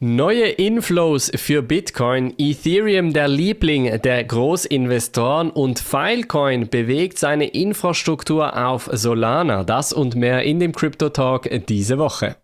Neue Inflows für Bitcoin, Ethereum der Liebling der Großinvestoren und Filecoin bewegt seine Infrastruktur auf Solana. Das und mehr in dem Crypto Talk diese Woche.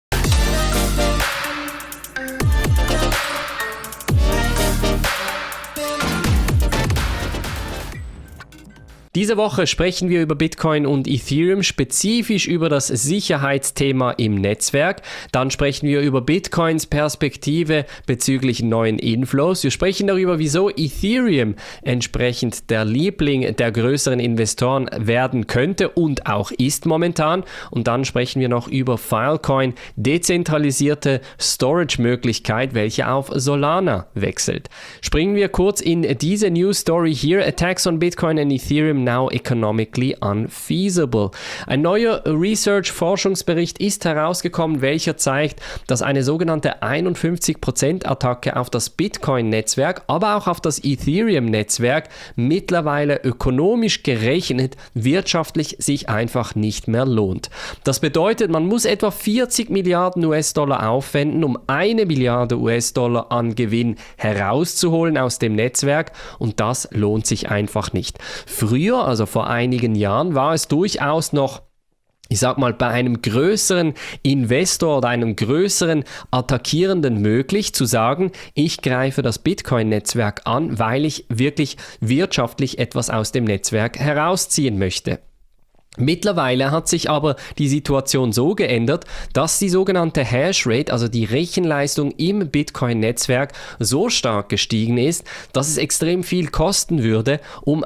Diese Woche sprechen wir über Bitcoin und Ethereum, spezifisch über das Sicherheitsthema im Netzwerk. Dann sprechen wir über Bitcoins Perspektive bezüglich neuen Inflows. Wir sprechen darüber, wieso Ethereum entsprechend der Liebling der größeren Investoren werden könnte und auch ist momentan. Und dann sprechen wir noch über Filecoin, dezentralisierte Storage-Möglichkeit, welche auf Solana wechselt. Springen wir kurz in diese News Story hier. Attacks on Bitcoin and Ethereum now economically unfeasible. Ein neuer Research-Forschungsbericht ist herausgekommen, welcher zeigt, dass eine sogenannte 51%-Attacke auf das Bitcoin-Netzwerk, aber auch auf das Ethereum-Netzwerk mittlerweile ökonomisch gerechnet wirtschaftlich sich einfach nicht mehr lohnt. Das bedeutet, man muss etwa 40 Milliarden US-Dollar aufwenden, um 1 Milliarde US-Dollar an Gewinn herauszuholen aus dem Netzwerk, und das lohnt sich einfach nicht. Früher, also vor einigen Jahren, war es durchaus noch, ich sag mal, bei einem größeren Investor oder einem größeren Attackierenden möglich zu sagen, ich greife das Bitcoin-Netzwerk an, weil ich wirklich wirtschaftlich etwas aus dem Netzwerk herausziehen möchte. Mittlerweile hat sich aber die Situation so geändert, dass die sogenannte Hashrate, also die Rechenleistung im Bitcoin-Netzwerk, so stark gestiegen ist, dass es extrem viel kosten würde, um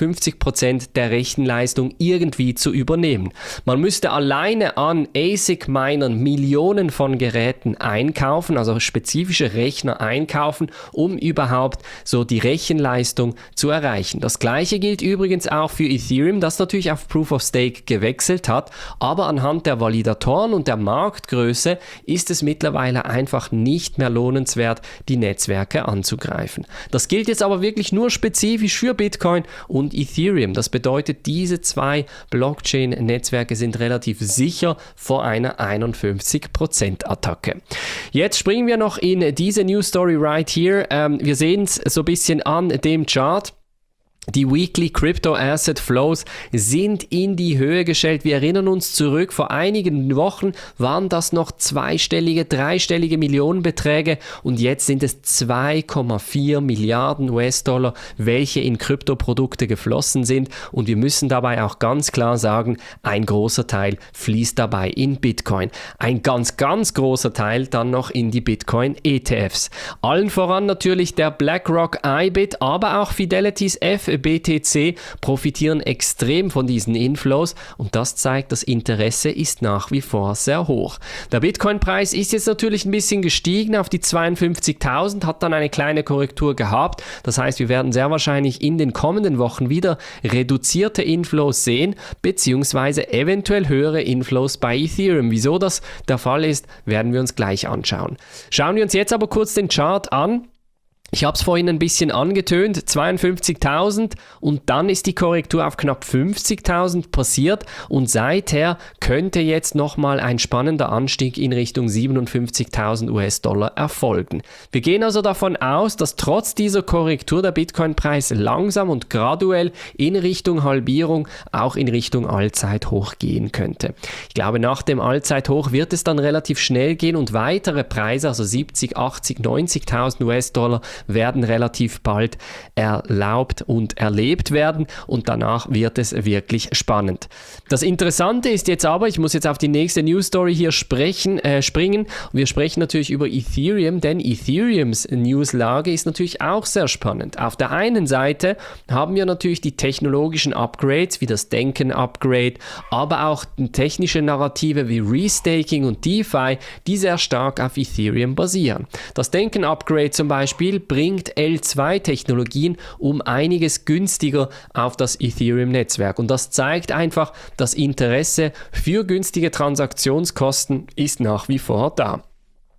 51% der Rechenleistung irgendwie zu übernehmen. Man müsste alleine an ASIC-Minern Millionen von Geräten einkaufen, also spezifische Rechner einkaufen, um überhaupt so die Rechenleistung zu erreichen. Das gleiche gilt übrigens auch für Ethereum, das natürlich auf Proof of Stake gewechselt hat, aber anhand der Validatoren und der Marktgröße ist es mittlerweile einfach nicht mehr lohnenswert, die Netzwerke anzugreifen. Das gilt jetzt aber wirklich nur spezifisch für Bitcoin und Ethereum. Das bedeutet, diese zwei Blockchain-Netzwerke sind relativ sicher vor einer 51%-Attacke. Jetzt springen wir noch in diese News Story right here. Wir sehen es so ein bisschen an dem Chart. Die Weekly Crypto Asset Flows sind in die Höhe geschellt. Wir erinnern uns zurück, vor einigen Wochen waren das noch zweistellige, dreistellige Millionenbeträge und jetzt sind es 2,4 Milliarden US-Dollar, welche in Kryptoprodukte geflossen sind, und wir müssen dabei auch ganz klar sagen, ein großer Teil fließt dabei in Bitcoin. Ein ganz, ganz großer Teil dann noch in die Bitcoin-ETFs. Allen voran natürlich der BlackRock IBIT, aber auch Fidelity's BTC profitieren extrem von diesen Inflows, und das zeigt, das Interesse ist nach wie vor sehr hoch. Der Bitcoin-Preis ist jetzt natürlich ein bisschen gestiegen auf die 52.000, hat dann eine kleine Korrektur gehabt. Das heißt, wir werden sehr wahrscheinlich in den kommenden Wochen wieder reduzierte Inflows sehen, beziehungsweise eventuell höhere Inflows bei Ethereum. Wieso das der Fall ist, werden wir uns gleich anschauen. Schauen wir uns jetzt aber kurz den Chart an. Ich habe es vorhin ein bisschen angetönt, 52.000, und dann ist die Korrektur auf knapp 50.000 passiert, und seither könnte jetzt nochmal ein spannender Anstieg in Richtung 57.000 US-Dollar erfolgen. Wir gehen also davon aus, dass trotz dieser Korrektur der Bitcoin-Preis langsam und graduell in Richtung Halbierung, auch in Richtung Allzeithoch gehen könnte. Ich glaube, nach dem Allzeithoch wird es dann relativ schnell gehen und weitere Preise, also 70, 80, 90.000 US-Dollar, werden relativ bald erlaubt und erlebt werden, und danach wird es wirklich spannend. Das Interessante ist jetzt aber, ich muss jetzt auf die nächste News Story hier springen. Wir sprechen natürlich über Ethereum, denn Ethereums Newslage ist natürlich auch sehr spannend. Auf der einen Seite haben wir natürlich die technologischen Upgrades wie das Denken-Upgrade, aber auch technische Narrative wie Restaking und DeFi, die sehr stark auf Ethereum basieren. Das Denken-Upgrade zum Beispiel bringt L2-Technologien um einiges günstiger auf das Ethereum-Netzwerk. Und das zeigt einfach, das Interesse für günstige Transaktionskosten ist nach wie vor da.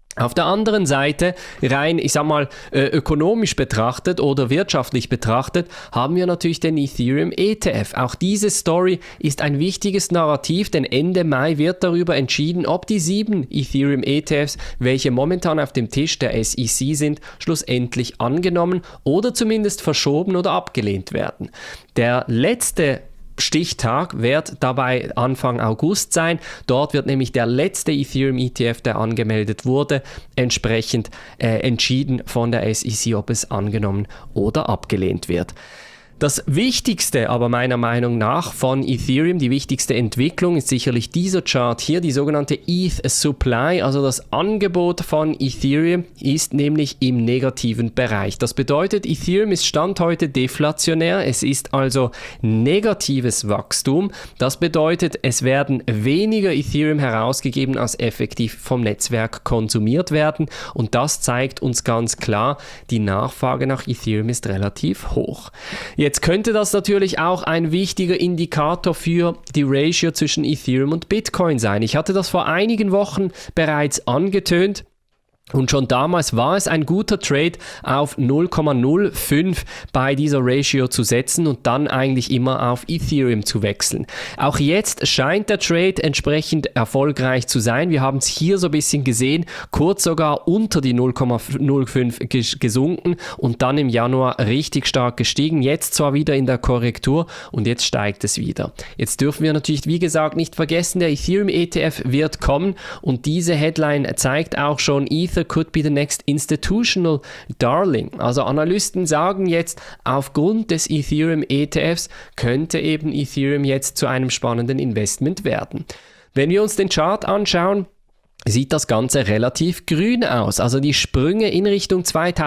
Auf der anderen Seite, rein, ich sag mal, ökonomisch betrachtet oder wirtschaftlich betrachtet, haben wir natürlich den Ethereum ETF. Auch diese Story ist ein wichtiges Narrativ, denn Ende Mai wird darüber entschieden, ob die 7 Ethereum ETFs, welche momentan auf dem Tisch der SEC sind, schlussendlich angenommen oder zumindest verschoben oder abgelehnt werden. Der letzte Stichtag wird dabei Anfang August sein. Dort wird nämlich der letzte Ethereum ETF, der angemeldet wurde, entsprechend entschieden von der SEC, ob es angenommen oder abgelehnt wird. Das Wichtigste aber meiner Meinung nach von Ethereum, die wichtigste Entwicklung ist sicherlich dieser Chart hier, die sogenannte ETH Supply, also das Angebot von Ethereum ist nämlich im negativen Bereich. Das bedeutet, Ethereum ist Stand heute deflationär, es ist also negatives Wachstum. Das bedeutet, es werden weniger Ethereum herausgegeben, als effektiv vom Netzwerk konsumiert werden und das zeigt uns ganz klar, die Nachfrage nach Ethereum ist relativ hoch. Jetzt könnte das natürlich auch ein wichtiger Indikator für die Ratio zwischen Ethereum und Bitcoin sein. Ich hatte das vor einigen Wochen bereits angetönt. Und schon damals war es ein guter Trade, auf 0,05 bei dieser Ratio zu setzen und dann eigentlich immer auf Ethereum zu wechseln. Auch jetzt scheint der Trade entsprechend erfolgreich zu sein. Wir haben es hier so ein bisschen gesehen, kurz sogar unter die 0,05 gesunken und dann im Januar richtig stark gestiegen. Jetzt zwar wieder in der Korrektur und jetzt steigt es wieder. Jetzt dürfen wir natürlich, wie gesagt, nicht vergessen, der Ethereum ETF wird kommen und diese Headline zeigt auch schon, Ether could be the next institutional darling. Also Analysten sagen jetzt, aufgrund des Ethereum ETFs könnte eben Ethereum jetzt zu einem spannenden Investment werden. Wenn wir uns den Chart anschauen, sieht das Ganze relativ grün aus. Also die Sprünge in Richtung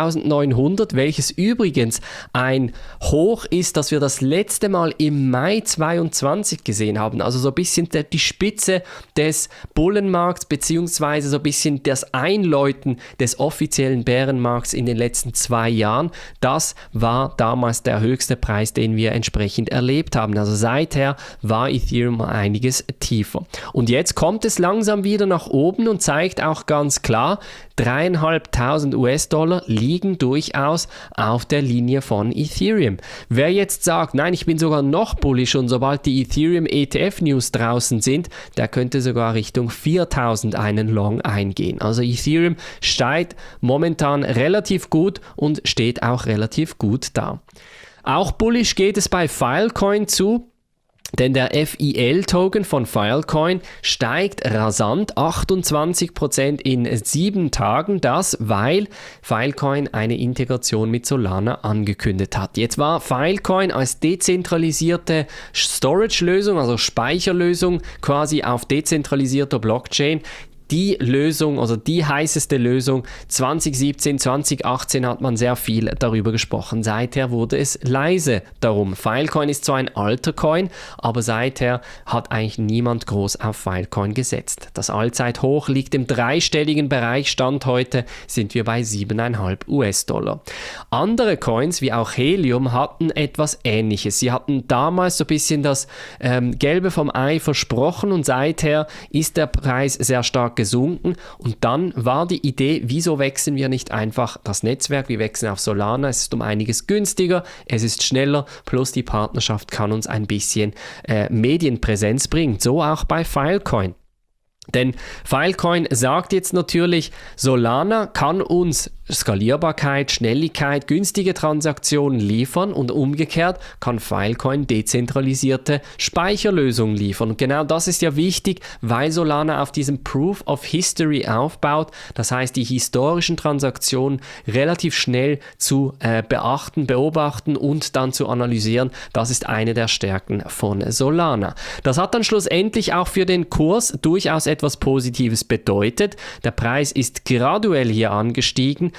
2900, welches übrigens ein Hoch ist, das wir das letzte Mal im Mai 22 gesehen haben. Also so ein bisschen die Spitze des Bullenmarkts beziehungsweise so ein bisschen das Einläuten des offiziellen Bärenmarkts in den letzten 2 Jahren. Das war damals der höchste Preis, den wir entsprechend erlebt haben. Also seither war Ethereum einiges tiefer. Und jetzt kommt es langsam wieder nach oben und zeigt auch ganz klar, 3.500 US-Dollar liegen durchaus auf der Linie von Ethereum. Wer jetzt sagt, nein, ich bin sogar noch bullish und sobald die Ethereum ETF-News draußen sind, der könnte sogar Richtung 4.000 einen Long eingehen. Also Ethereum steigt momentan relativ gut und steht auch relativ gut da. Auch bullish geht es bei Filecoin zu. Denn der FIL-Token von Filecoin steigt rasant, 28% in 7 Tagen, das weil Filecoin eine Integration mit Solana angekündigt hat. Jetzt war Filecoin als dezentralisierte Storage-Lösung, also Speicherlösung quasi auf dezentralisierter Blockchain, die Lösung, also die heißeste Lösung. 2017, 2018 hat man sehr viel darüber gesprochen. Seither wurde es leise darum. Filecoin ist zwar ein alter Coin, aber seither hat eigentlich niemand groß auf Filecoin gesetzt. Das Allzeithoch liegt im dreistelligen Bereich. Stand heute sind wir bei 7,5 US-Dollar. Andere Coins, wie auch Helium, hatten etwas Ähnliches. Sie hatten damals so ein bisschen das Gelbe vom Ei versprochen und seither ist der Preis sehr stark gesunken und dann war die Idee, wieso wechseln wir nicht einfach das Netzwerk, wir wechseln auf Solana, es ist um einiges günstiger, es ist schneller, plus die Partnerschaft kann uns ein bisschen Medienpräsenz bringen, so auch bei Filecoin. Denn Filecoin sagt jetzt natürlich, Solana kann uns Skalierbarkeit, Schnelligkeit, günstige Transaktionen liefern und umgekehrt kann Filecoin dezentralisierte Speicherlösungen liefern. Und genau das ist ja wichtig, weil Solana auf diesem Proof of History aufbaut. Das heißt, die historischen Transaktionen relativ schnell zu beobachten und dann zu analysieren. Das ist eine der Stärken von Solana. Das hat dann schlussendlich auch für den Kurs durchaus etwas Positives bedeutet. Der Preis ist graduell hier angestiegen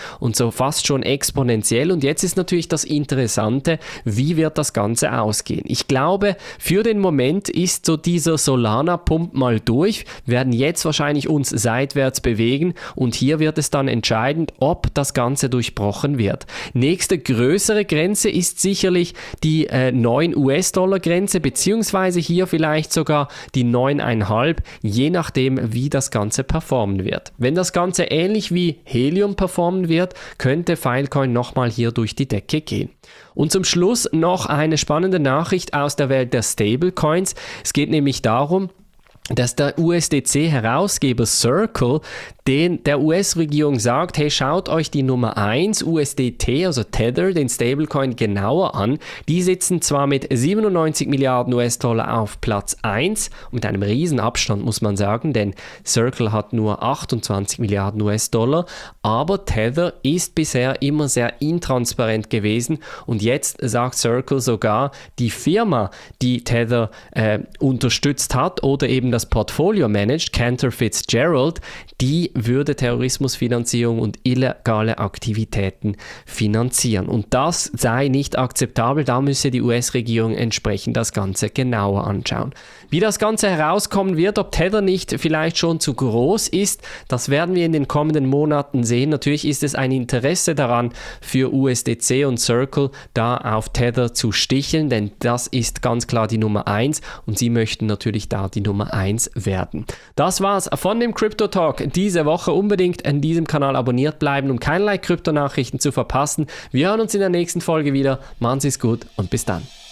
und so fast schon exponentiell. Und jetzt ist natürlich das Interessante, wie wird das Ganze ausgehen? Ich glaube, für den Moment ist so dieser Solana-Pump mal durch, wir werden jetzt wahrscheinlich uns seitwärts bewegen und hier wird es dann entscheidend, ob das Ganze durchbrochen wird. Nächste größere Grenze ist sicherlich die 9 US-Dollar-Grenze, beziehungsweise hier vielleicht sogar die 9,5, je nachdem, wie das Ganze performen wird. Wenn das Ganze ähnlich wie Helium performen wird, könnte Filecoin nochmal hier durch die Decke gehen. Und zum Schluss noch eine spannende Nachricht aus der Welt der Stablecoins. Es geht nämlich darum, dass der USDC-Herausgeber Circle der US-Regierung sagt, hey, schaut euch die Nummer 1 USDT, also Tether, den Stablecoin, genauer an. Die sitzen zwar mit 97 Milliarden US-Dollar auf Platz 1, mit einem riesen Abstand muss man sagen, denn Circle hat nur 28 Milliarden US-Dollar, aber Tether ist bisher immer sehr intransparent gewesen und jetzt sagt Circle sogar, die Firma, die Tether unterstützt hat oder eben das Portfolio managt, Cantor Fitzgerald, die würde Terrorismusfinanzierung und illegale Aktivitäten finanzieren. Und das sei nicht akzeptabel, da müsse die US-Regierung entsprechend das Ganze genauer anschauen. Wie das Ganze herauskommen wird, ob Tether nicht vielleicht schon zu groß ist, das werden wir in den kommenden Monaten sehen. Natürlich ist es ein Interesse daran, für USDC und Circle da auf Tether zu sticheln, denn das ist ganz klar die Nummer 1 und sie möchten natürlich da die Nummer 1 werden. Das war's von dem Crypto Talk diese Woche. Unbedingt in diesem Kanal abonniert bleiben, um keinerlei Kryptonachrichten zu verpassen. Wir hören uns in der nächsten Folge wieder. Machen Sie es gut und bis dann.